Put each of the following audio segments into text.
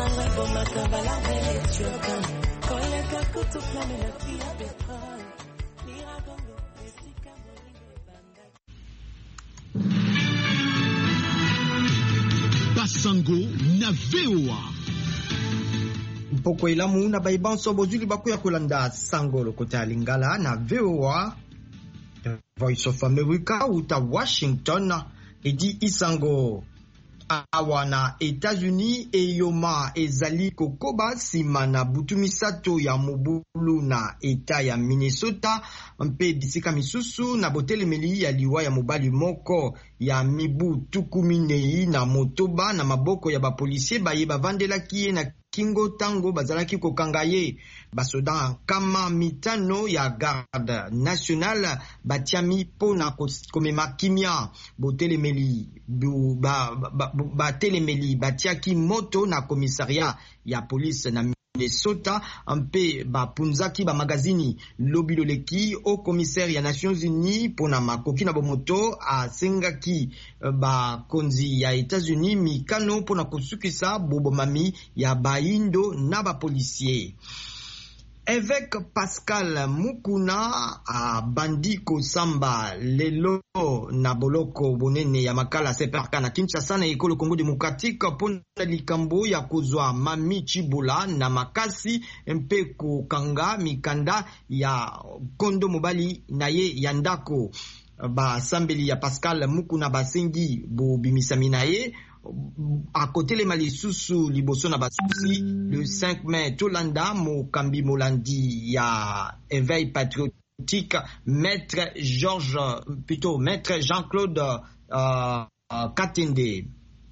Basango na VOA. Mpoko ilamu na baibanso bozuli bakuya kolanda sango lokota lingala na VOA Voice of America uta Washington edi isango awa na Etats-Unis eyoma ezali kokoba sima na butu misato ya mobulu na eta ya Minnesota mpe bisika misusu na botelemeli ya liwa ya mobali moko ya mibu tukuminei na motoba na maboko ya bapolisie baye bavandelaki ye na kingo tango bazalaki kokanga ye. Basoda kama mitano ya garde nationale batiami pona komema kimia botelemeli batelemeli batiaki moto na komisaria ya police na Minnesota mpe bapunzaki ba magazini lobiloleki au commissaire ya Nations Unies pona makoki na bomoto asengaki bakonzi ya Etats-Unis mikano pona kosukisa bobomami ya baindo na bapolisier. Évêque Pascal Mukuna abandi kosamba lelo na boloko bonene ya makala seperka na Kinshasa na ekolo Congo Démocratique pona likambo ya kozwa Mami Chibola na makasi mpe kokanga mikanda ya kondo mobali na ye ya ndako. Basambeli ya Pascal Mukuna basengi bobimisami na ye akotelema lisusu liboso na basusi le 5 mai tolanda mokambi molandi ya éveil patriotique maître Jean-Claude Katende.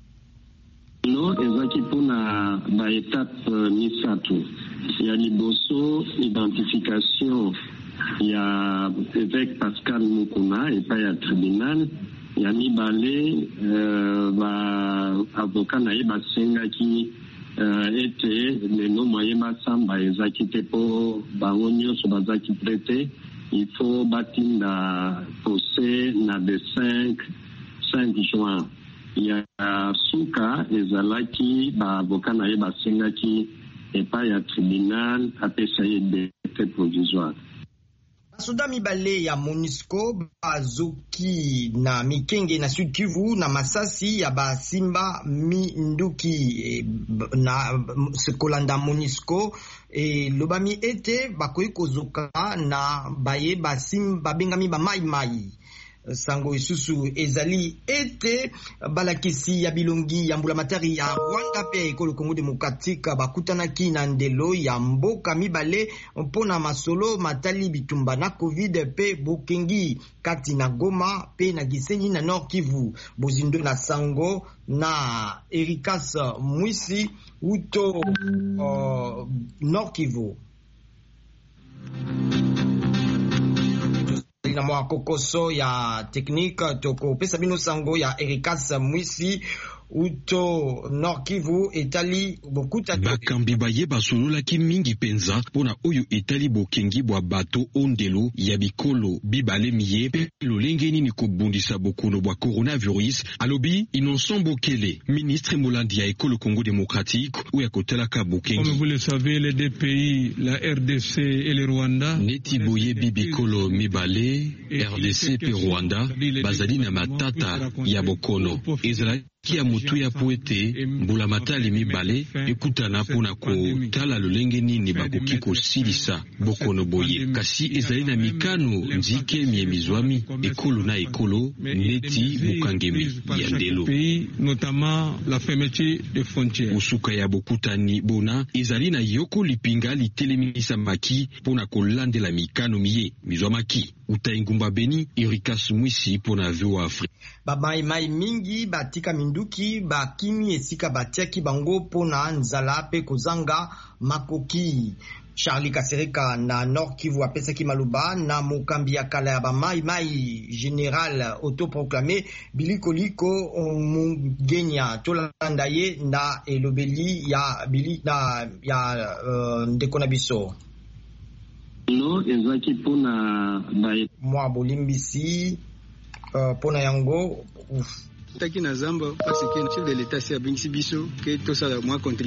No ezaki pona ba étape misato ya liboso identification ya évêque Pascal Mukuna epai ya tribunal ya mibale ba avocat na ye basengaki ete lelo moye masamba ezaki te po bango nyonso bazaki prete il faut batinda procès na de 5 juin ya suka ezalaki ba avocat na ye basengaki epai ya tribunal apesa ye dete provisoire. Basoda mibale ya MONUSCO bazoki na Mikenge na Sud Kivu na masasi ya basimba minduki na sekolanda MONUSCO lobami ete bakoki kozoka na baye basimba bengami ba mai. Sango isusu ezali ete balakisi ya bilongi ya mbulamatari ya Rwanda pe ekolo Congo Démocratique bakutanaki na ndelo ya mboka mibale mpona masolo matali bitumba na COVID pe bokengi kati na Goma pe na Gisenyi na Nord Kivu. Bozindo na sango na Erikas Mwisi uto Nord Kivu. Na mwa kokoso ya technique toko pesa bino sango ya Erikas Mwisi uto Nord Kivu etali bokuta bakambi baye basololaki mingi penza pona oyo etali bokengi bwa bato ondelo ya bikolo bibale miye pe lolenge nini kobundisa bokono bwa coronavirus. Alobi Innocent Bokele, ministre molandi ya ekolo Congo Démocratique ou ya kotelaka bokengi. Comme vous le savez, les deux pays, la RDC et le Rwanda, neti boye bibikolo mibale RDC pe Rwanda bazali na matata ya bokono ezala kia mutu ya poete mbula matali mibale ekutana pona kotala lolenge nini bakoki kosilisa bokono boye kasi ezali na mikano nzike miemizwami ekolo na ekolo neti bokangemi ya ndelo notamment la fermeture des frontières. Usuka ya bokutani bona ezali na yoko lipinga litelemisa maki pona kolandela mikano miye mizwamaki utaingumba Beni. Erikas Mwisi pona VOA Afrique. Mai mingi batika minduki bakimi esika batiaki bango pona nzala pe kozanga makoki. Charlie Kasereka na Nord Kivu apesaki maluba na mokambi ya kala ya mai général autoproclamé Bilikoliko Mugenya tolanda ye na elobeli ya bili na ya ndeko na biso. No ezaki pona bae mwa bolimbisi pona yango taki na zamba parce que chef de l'état c'est abingisi biso que tout ça moi